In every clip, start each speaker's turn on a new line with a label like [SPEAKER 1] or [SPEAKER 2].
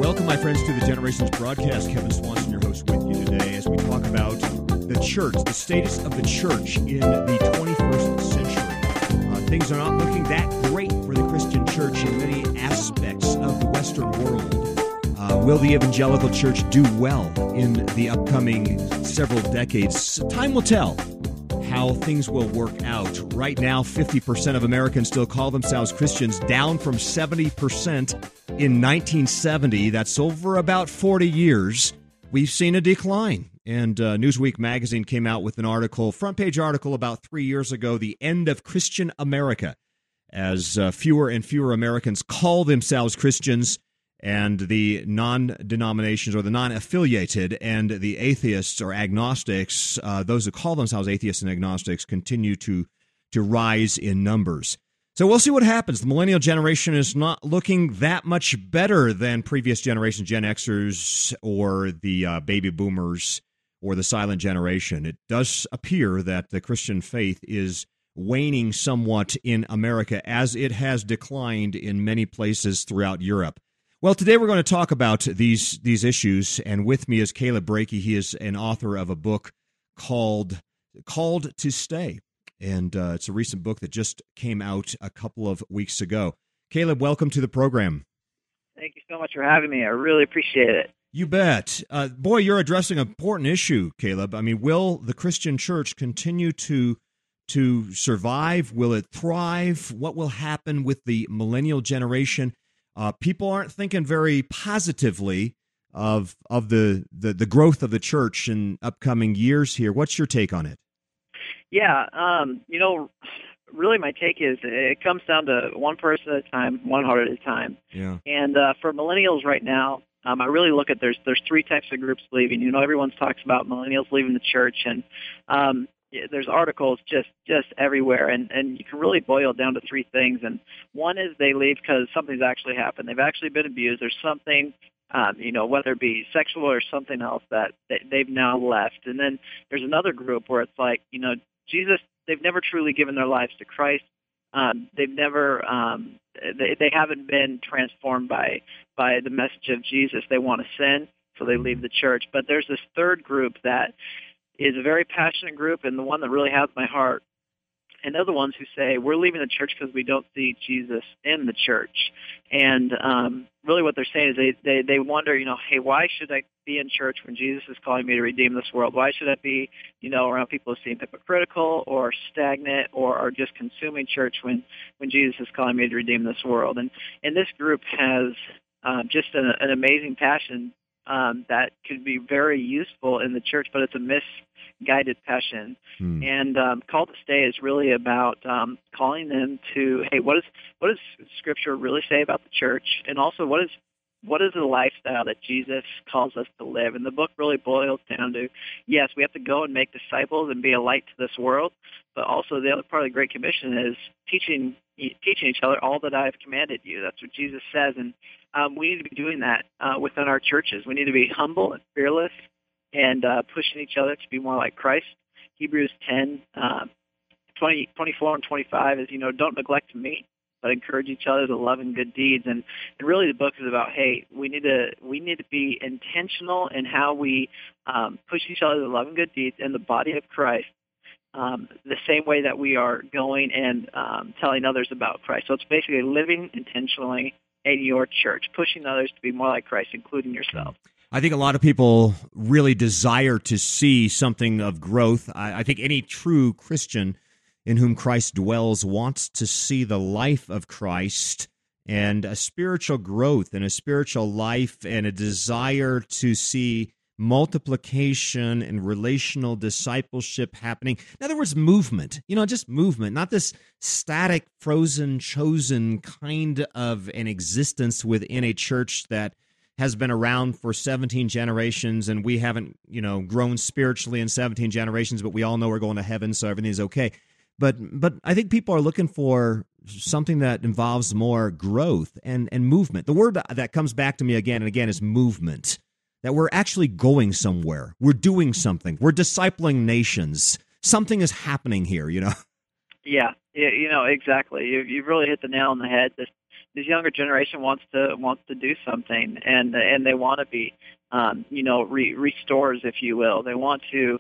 [SPEAKER 1] Welcome, my friends, to the Generations broadcast. Kevin Swanson, your host, with you today as we talk about the church, the status of the church in the 21st century. Things are not looking that great for the Christian church in many aspects of the Western world. Will the evangelical church do well in the upcoming several decades? Time will tell how things will work out. Right now, 50% of Americans still call themselves Christians, down from 70% in 1970. That's over about 40 years. We've seen a decline. And Newsweek magazine came out with an article, front-page article about 3 years ago, The End of Christian America, as fewer and fewer Americans call themselves Christians, and the non-denominations or the non-affiliated and the atheists or agnostics, those who call themselves atheists and agnostics, continue to rise in numbers. So we'll see what happens. The millennial generation is not looking that much better than previous generations, Gen Xers or the baby boomers or the silent generation. It does appear that the Christian faith is waning somewhat in America, as it has declined in many places throughout Europe. Well, today we're going to talk about these issues, and with me is Caleb Brakey. He is an author of a book called Called to Stay, and it's a recent book that just came out a couple of weeks ago. Caleb, welcome to the program.
[SPEAKER 2] Thank you so much for having me. I really appreciate it.
[SPEAKER 1] You bet. Boy, you're addressing an important issue, Caleb. I mean, will the Christian church continue to survive? Will it thrive? What will happen with the millennial generation? People aren't thinking very positively of the growth of the church in upcoming years here. What's your take on it?
[SPEAKER 2] Yeah, really my take is it comes down to one person at a time, one heart at a time.
[SPEAKER 1] Yeah.
[SPEAKER 2] And for millennials right now, I really look at there's three types of groups leaving. You know, everyone talks about millennials leaving the church, and there's articles just everywhere, and you can really boil it down to three things. And one is they leave because something's actually happened. They've actually been abused. There's something, whether it be sexual or something else that they've now left. And then there's another group where it's like, Jesus, they've never truly given their lives to Christ. They've never, they haven't been transformed by the message of Jesus. They want to sin, so they leave the church. But there's this third group that is a very passionate group, and the one that really has my heart. And they're the ones who say, we're leaving the church because we don't see Jesus in the church. And really what they're saying is they wonder, hey, why should I be in church when Jesus is calling me to redeem this world? Why should I be, around people who seem hypocritical or stagnant or are just consuming church when Jesus is calling me to redeem this world? And this group has just an amazing passion that could be very useful in the church, but it's a misguided passion. And Call to Stay is really about calling them to, hey, what does Scripture really say about the church, and also what is the lifestyle that Jesus calls us to live? And the book really boils down to, yes, we have to go and make disciples and be a light to this world, but also the other part of the Great Commission is teaching each other all that I have commanded you. That's what Jesus says, and we need to be doing that within our churches. We need to be humble and fearless and pushing each other to be more like Christ. Hebrews 10, 24 and 25 is, don't neglect to meet, but encourage each other to love and good deeds. And really the book is about, hey, we need to be intentional in how we push each other to love and good deeds in the body of Christ, the same way that we are going and telling others about Christ. So it's basically living intentionally in your church, pushing others to be more like Christ, including yourself.
[SPEAKER 1] I think a lot of people really desire to see something of growth. I think any true Christian in whom Christ dwells wants to see the life of Christ and a spiritual growth and a spiritual life and a desire to see multiplication and relational discipleship happening. In other words, movement, just movement, not this static, frozen, chosen kind of an existence within a church that has been around for 17 generations, and we haven't, grown spiritually in 17 generations, but we all know we're going to heaven, so everything's okay. But I think people are looking for something that involves more growth and movement. The word that comes back to me again and again is movement, that we're actually going somewhere. We're doing something. We're discipling nations. Something is happening here,
[SPEAKER 2] Yeah, exactly. You've really hit the nail on the head. this younger generation wants to do something, and they want to be, restorers, if you will. They want to,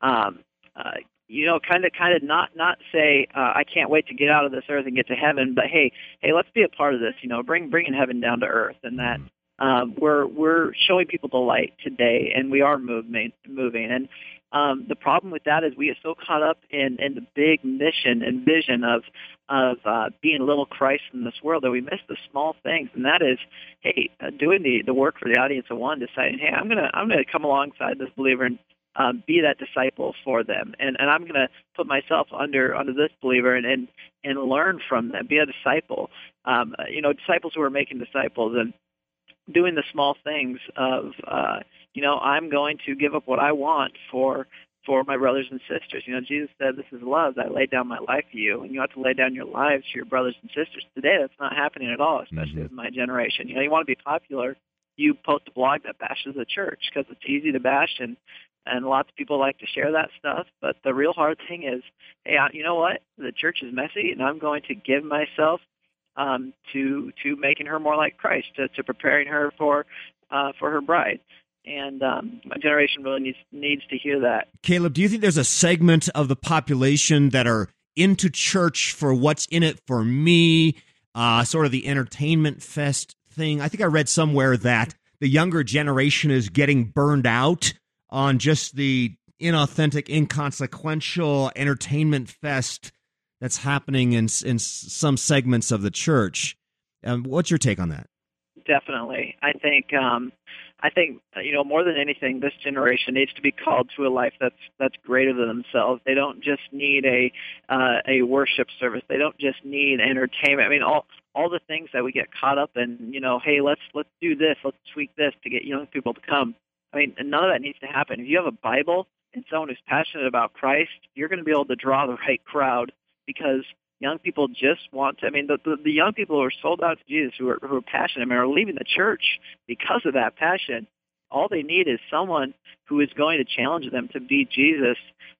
[SPEAKER 2] kind of not say, I can't wait to get out of this earth and get to heaven, but hey, let's be a part of this. Bringing heaven down to earth, and that we're showing people the light today, and we are moving. And the problem with that is we are so caught up in the big mission and vision of being little Christ in this world that we miss the small things, and that is, hey, doing the work for the audience of one, deciding, hey, I'm gonna come alongside this believer and be that disciple for them, and I'm going to put myself under this believer and learn from them, be a disciple. Disciples who are making disciples and doing the small things of, I'm going to give up what I want for my brothers and sisters. Jesus said, "This is love, that I laid down my life for you," and you have to lay down your lives for your brothers and sisters. Today, that's not happening at all, especially with my generation. You want to be popular, you post a blog that bashes the church because it's easy to bash, and lots of people like to share that stuff. But the real hard thing is, hey, you know what? The church is messy, and I'm going to give myself to making her more like Christ, to preparing her for her bride. And my generation really needs to hear that.
[SPEAKER 1] Caleb, do you think there's a segment of the population that are into church for what's in it for me, sort of the entertainment fest thing? I think I read somewhere that the younger generation is getting burned out on just the inauthentic, inconsequential entertainment fest that's happening in some segments of the church. What's your take on that?
[SPEAKER 2] Definitely. I think more than anything, this generation needs to be called to a life that's greater than themselves. They don't just need a worship service. They don't just need entertainment. I mean, all the things that we get caught up in. Hey, let's do this, let's tweak this to get young people to come. I mean, none of that needs to happen. If you have a Bible and someone who's passionate about Christ, you're going to be able to draw the right crowd, because young people just want to. I mean, the young people who are sold out to Jesus, who are passionate, and are leaving the church because of that passion. All they need is someone who is going to challenge them to be Jesus,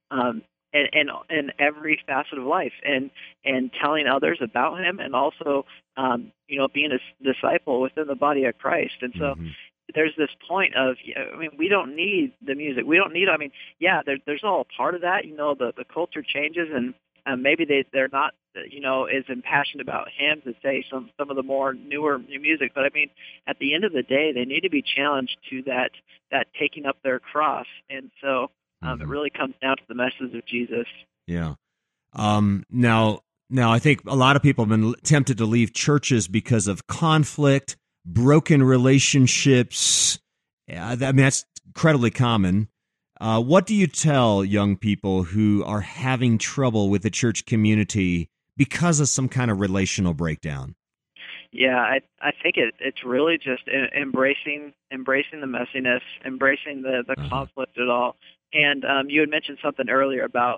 [SPEAKER 2] in every facet of life, and telling others about him, and also being a disciple within the body of Christ. And so. There's this point of, we don't need the music. We don't need, there's all a part of that. The culture changes, and maybe they're not, as impassioned about hymns as, say, some of the more newer music. But, at the end of the day, they need to be challenged to that taking up their cross. And so it really comes down to the message of Jesus.
[SPEAKER 1] Yeah. Now, I think a lot of people have been tempted to leave churches because of conflict, broken relationships. That's incredibly common. What do you tell young people who are having trouble with the church community because of some kind of relational breakdown?
[SPEAKER 2] Yeah, I think it's really just embracing the messiness, embracing the conflict at all. And you had mentioned something earlier about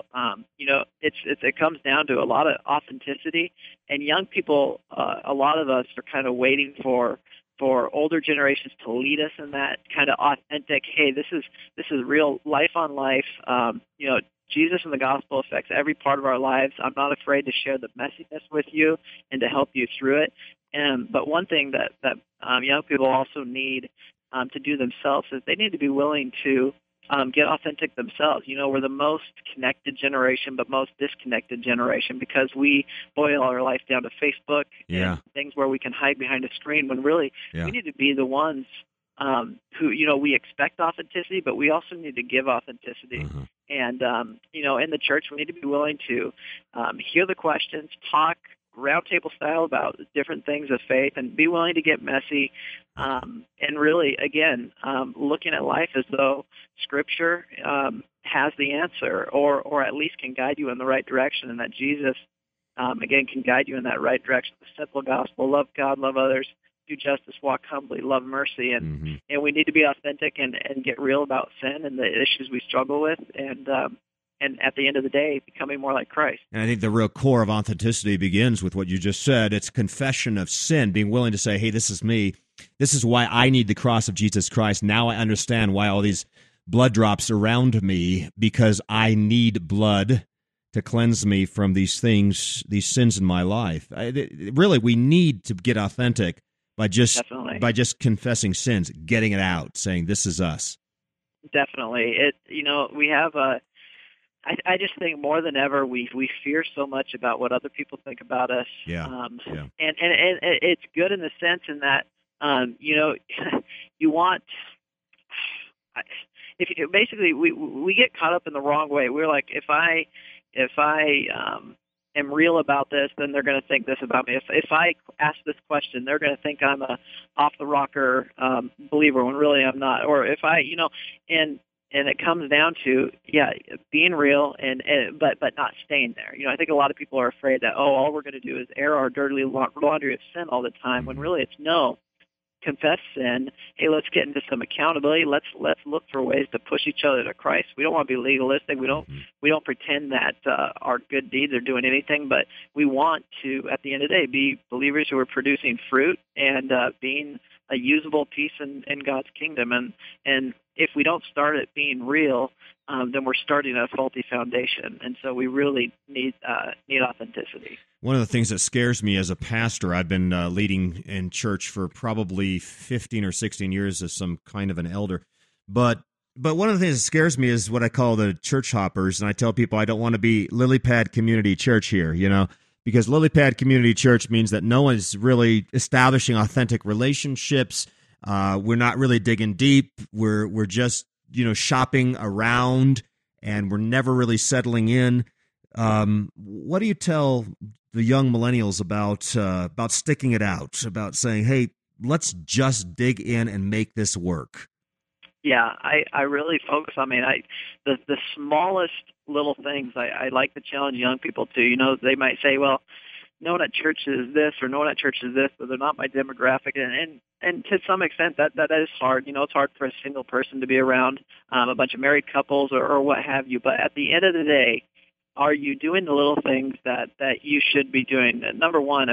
[SPEAKER 2] it comes down to a lot of authenticity, and young people, a lot of us are kind of waiting for older generations to lead us in that kind of authentic, hey, this is real life on life. Jesus and the gospel affects every part of our lives. I'm not afraid to share the messiness with you and to help you through it. But one thing that young people also need to do themselves is they need to be willing to get authentic themselves. We're the most connected generation, but most disconnected generation, because we boil our life down to Facebook and things where we can hide behind a screen, when really we need to be the ones who, we expect authenticity, but we also need to give authenticity. And, in the church, we need to be willing to hear the questions, talk roundtable style about different things of faith, and be willing to get messy, and really, again, looking at life as though Scripture has the answer, or at least can guide you in the right direction, and that Jesus, again, can guide you in that right direction. The simple gospel: love God, love others, do justice, walk humbly, love mercy, and we need to be authentic and get real about sin and the issues we struggle with, and at the end of the day, becoming more like Christ.
[SPEAKER 1] And I think the real core of authenticity begins with what you just said. It's confession of sin, being willing to say, hey, this is me. This is why I need the cross of Jesus Christ. Now I understand why all these blood drops around me, because I need blood to cleanse me from these things, these sins in my life. Really, we need to get authentic by just confessing sins, getting it out, saying this is us.
[SPEAKER 2] Definitely. We have I just think more than ever we fear so much about what other people think about us. And it's good in the sense in that you want. Basically we get caught up in the wrong way. We're like, if I am real about this, then they're going to think this about me. If I ask this question, they're going to think I'm a off the rocker believer when really I'm not. Or if I, and it comes down to being real but not staying there. I think a lot of people are afraid that all we're going to do is air our dirty laundry of sin all the time. When really it's no. Confess sin. Hey, let's get into some accountability. Let's look for ways to push each other to Christ. We don't want to be legalistic. We don't pretend that our good deeds are doing anything, but we want to, at the end of the day, be believers who are producing fruit and being a usable piece in God's kingdom. And if we don't start at being real, then we're starting a faulty foundation. And so we really need authenticity.
[SPEAKER 1] One of the things that scares me as a pastor, I've been leading in church for probably 15 or 16 years as some kind of an elder. But one of the things that scares me is what I call the church hoppers. And I tell people I don't want to be lily pad community church here, because lily pad community church means that no one's really establishing authentic relationships. We're not really digging deep. We're just, shopping around, and we're never really settling in. What do you tell the young millennials about sticking it out, about saying, hey, let's just dig in and make this work?
[SPEAKER 2] Yeah, I really focus on, the smallest little things I like to challenge young people to. They might say, well, no one at church is this or no one at church is this, but they're not my demographic. And to some extent that is hard. It's hard for a single person to be around a bunch of married couples or what have you. But at the end of the day, are you doing the little things that you should be doing? Number one,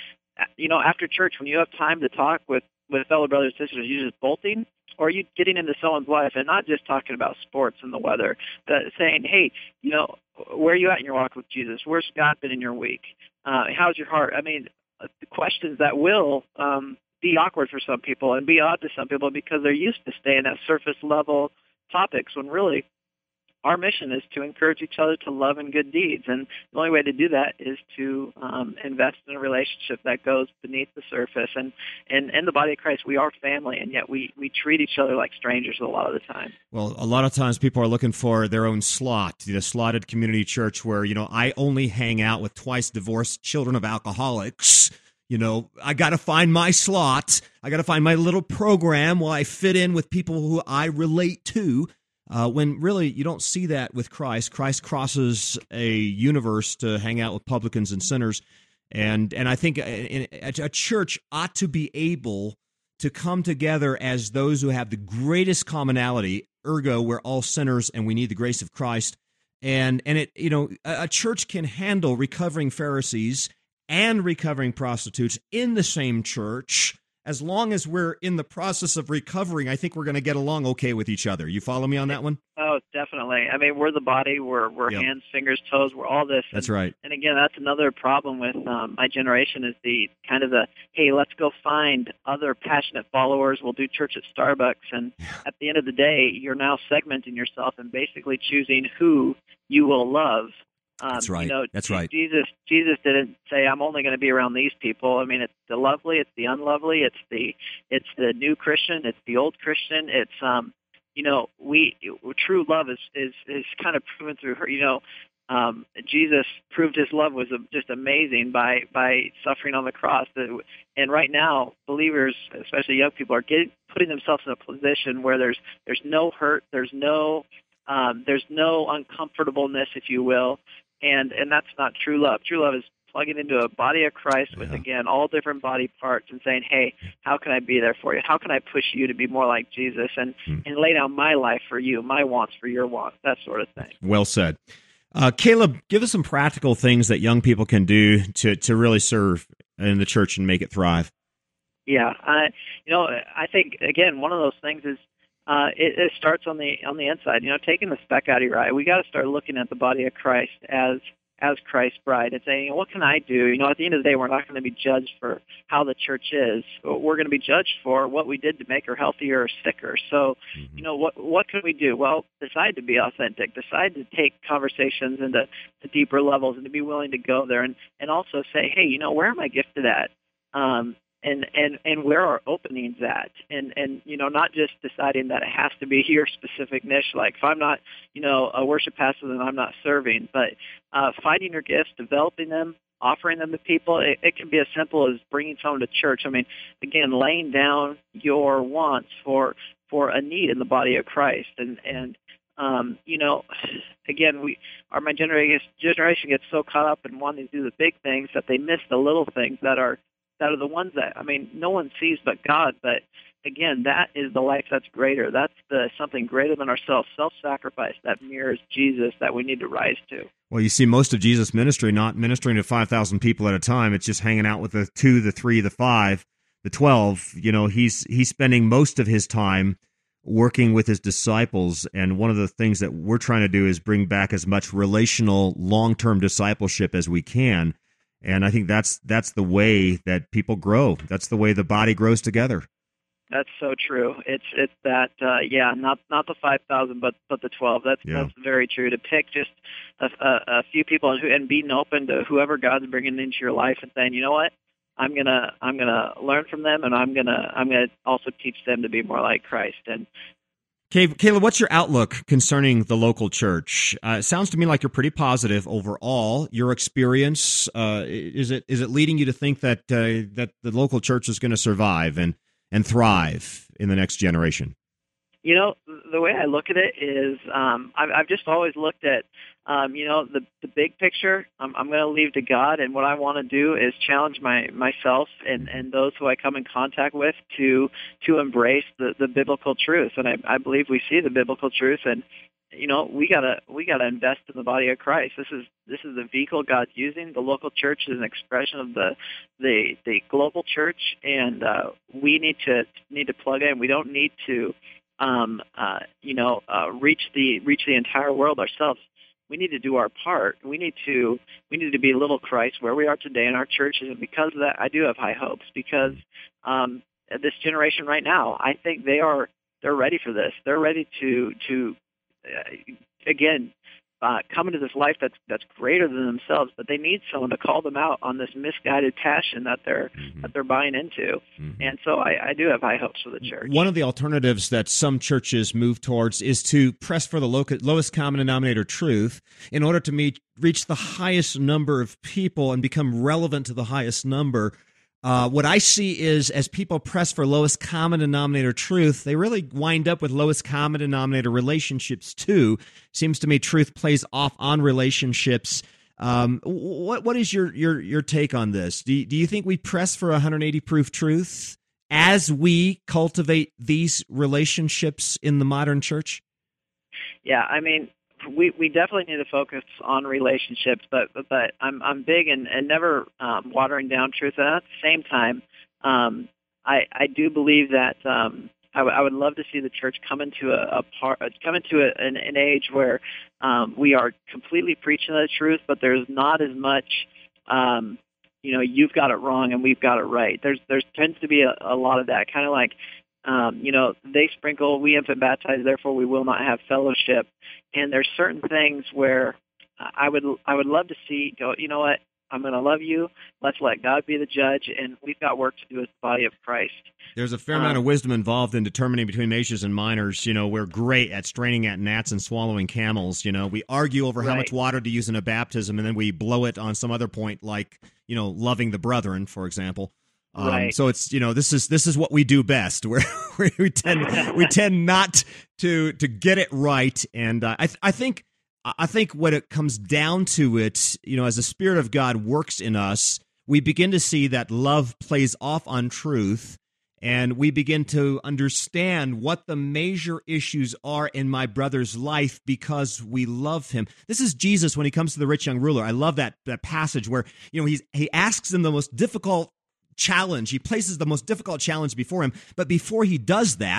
[SPEAKER 2] after church, when you have time to talk with fellow brothers and sisters, are you just bolting? Or are you getting into someone's life and not just talking about sports and the weather, but saying, hey, where are you at in your walk with Jesus? Where's God been in your week? How's your heart? The questions that will be awkward for some people and be odd to some people because they're used to staying at surface level topics when really our mission is to encourage each other to love and good deeds. And the only way to do that is to invest in a relationship that goes beneath the surface. And in the body of Christ, we are family, and yet we treat each other like strangers a lot of the time.
[SPEAKER 1] Well, a lot of times people are looking for their own slot, the slotted community church where, I only hang out with twice divorced children of alcoholics. I got to find my slot. I got to find my little program while I fit in with people who I relate to. When really you don't see that with Christ. Christ crosses a universe to hang out with publicans and sinners. And I think a church ought to be able to come together as those who have the greatest commonality, ergo, we're all sinners and we need the grace of Christ. And a church can handle recovering Pharisees and recovering prostitutes in the same church. As long as we're in the process of recovering, I think we're going to get along okay with each other. You follow me on that one?
[SPEAKER 2] Oh, definitely. We're the body. We're hands, fingers, toes. We're all this.
[SPEAKER 1] That's right.
[SPEAKER 2] And again, that's another problem with my generation is the hey, let's go find other passionate followers. We'll do church at Starbucks. And at the end of the day, you're now segmenting yourself and basically choosing who you will love.
[SPEAKER 1] That's right. That's right.
[SPEAKER 2] Jesus didn't say, I'm only going to be around these people. It's the lovely, it's the unlovely, it's the new Christian, it's the old Christian. It's true love is kind of proven through her. Jesus proved his love was just amazing by suffering on the cross. And right now, believers, especially young people, are putting themselves in a position where there's no hurt, there's no uncomfortableness, if you will. And that's not true love. True love is plugging into a body of Christ with, again, all different body parts and saying, hey, how can I be there for you? How can I push you to be more like Jesus and lay down my life for you, my wants for your wants, that sort of thing.
[SPEAKER 1] Well said. Caleb, give us some practical things that young people can do to really serve in the church and make it thrive.
[SPEAKER 2] Yeah. I think, again, one of those things is it starts on the inside. Taking the speck out of your eye. We got to start looking at the body of Christ as Christ's bride and saying, what can I do? At the end of the day, we're not going to be judged for how the church is. We're going to be judged for what we did to make her healthier or sicker. So, what can we do? Well, decide to be authentic. Decide to take conversations into deeper levels and to be willing to go there and also say, hey, where am I gifted at? And where are openings at? And not just deciding that it has to be your specific niche. Like if I'm not, a worship pastor, then I'm not serving. But finding your gifts, developing them, offering them to people. It can be as simple as bringing someone to church. I mean, again, laying down your wants for a need in the body of Christ. And again, my generation gets so caught up in wanting to do the big things that they miss the little things that are the ones that, no one sees but God. But again, that is the life that's greater. That's something greater than ourselves, self-sacrifice that mirrors Jesus that we need to rise to.
[SPEAKER 1] Well, you see most of Jesus' ministry not ministering to 5,000 people at a time. It's just hanging out with the 2, the 3, the 5, the 12. He's spending most of his time working with his disciples. And one of the things that we're trying to do is bring back as much relational, long-term discipleship as we can. And I think that's the way that people grow. That's the way the body grows together.
[SPEAKER 2] That's so true. It's that not the 5,000, but the 12. That's very true. To pick just a few people and being open to whoever God's bringing into your life and saying, you know what, I'm gonna learn from them, and I'm gonna also teach them to be more like Christ. And
[SPEAKER 1] Caleb, what's your outlook concerning the local church? It sounds to me like you're pretty positive overall. Your experience, is it leading you to think that the local church is going to survive and thrive in the next generation?
[SPEAKER 2] The way I look at it is I've just always looked at, the big picture. I'm going to leave to God, and what I want to do is challenge myself and those who I come in contact with to embrace the biblical truth. And I believe we see the biblical truth, and we gotta invest in the body of Christ. This is the vehicle God's using. The local church is an expression of the global church, and we need to plug in. We don't need to reach the entire world ourselves. We need to do our part. We need to be little Christ where we are today in our churches, and because of that, I do have high hopes. Because this generation right now, I think they're ready for this. They're ready to again come into this life that's greater than themselves, but they need someone to call them out on this misguided passion that they're buying into. And so I do have high hopes for the church.
[SPEAKER 1] One of the alternatives that some churches move towards is to press for the lowest common denominator truth in order to reach the highest number of people and become relevant to the highest number. What I see is as people press for lowest common denominator truth, they really wind up with lowest common denominator relationships too. Seems to me truth plays off on relationships. What is your take on this? Do you think we press for 180 proof truth as we cultivate these relationships in the modern church?
[SPEAKER 2] Yeah, we definitely need to focus on relationships, but I'm big and never watering down truth. And at the same time, I do believe that I would love to see the church come into an age where we are completely preaching the truth, but there's not as much you've got it wrong and we've got it right. There tends to be a lot of that, kind of like they sprinkle, we infant baptize, therefore we will not have fellowship. And there's certain things where I would love to see go, you know what, I'm going to love you. Let's let God be the judge, and we've got work to do as the body of Christ.
[SPEAKER 1] There's a fair amount of wisdom involved in determining between majors and minors. We're great at straining at gnats and swallowing camels. We argue over how much water to use in a baptism, and then we blow it on some other point, like, loving the brethren, for example.
[SPEAKER 2] Right.
[SPEAKER 1] So it's this is what we do best. Where we tend not to get it right, and I think what it comes down to as the Spirit of God works in us, we begin to see that love plays off on truth, and we begin to understand what the major issues are in my brother's life because we love him. This is Jesus when he comes to the rich young ruler. I love that passage where he asks him the most difficult challenge. He places the most difficult challenge before him, but before he does that,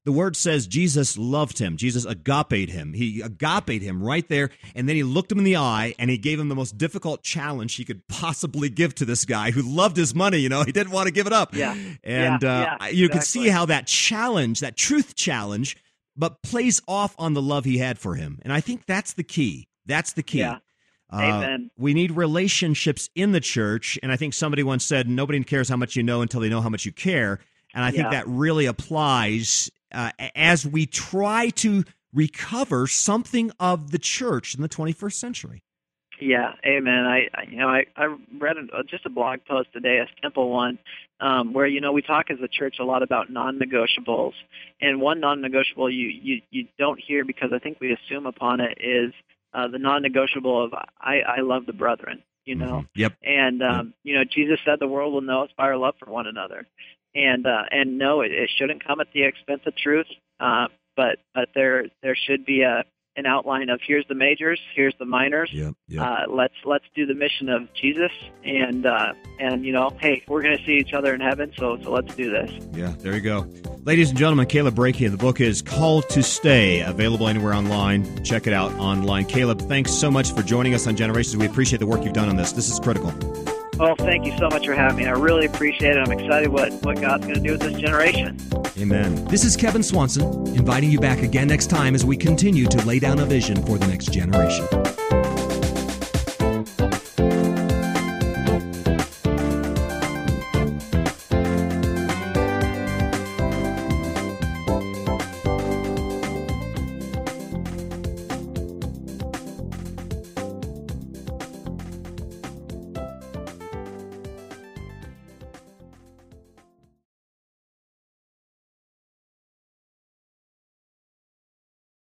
[SPEAKER 1] The word says Jesus loved him. Jesus agape'd him. He agape'd him right there, and then he looked him in the eye, and he gave him the most difficult challenge he could possibly give to this guy who loved his money. He didn't want to give it up.
[SPEAKER 2] Yeah.
[SPEAKER 1] And
[SPEAKER 2] exactly.
[SPEAKER 1] You can see how that challenge, that truth challenge, but plays off on the love he had for him. And I think that's the key. That's the key.
[SPEAKER 2] Yeah. Amen.
[SPEAKER 1] We need relationships in the church, and I think somebody once said, nobody cares how much you know until they know how much you care. And I think that really applies as we try to recover something of the church in the 21st century.
[SPEAKER 2] Yeah, amen. I read just a blog post today, a simple one, where we talk as a church a lot about non-negotiables, and one non-negotiable you don't hear because I think we assume upon it is the non-negotiable of I love the brethren.
[SPEAKER 1] Mm-hmm. Yep.
[SPEAKER 2] And Jesus said the world will know us by our love for one another. And no, it shouldn't come at the expense of truth, but there should be an outline of here's the majors, here's the minors.
[SPEAKER 1] Yep.
[SPEAKER 2] Let's do the mission of Jesus, and hey, we're going to see each other in heaven, so let's do this.
[SPEAKER 1] Yeah, there you go. Ladies and gentlemen, Caleb Brachian. The book is Called to Stay, available anywhere online. Check it out online. Caleb, thanks so much for joining us on Generations. We appreciate the work you've done on this. This is critical.
[SPEAKER 2] Well, thank you so much for having me. I really appreciate it. I'm excited what God's going to do with this generation.
[SPEAKER 1] Amen.
[SPEAKER 3] This is Kevin Swanson, inviting you back again next time as we continue to lay down a vision for the next generation.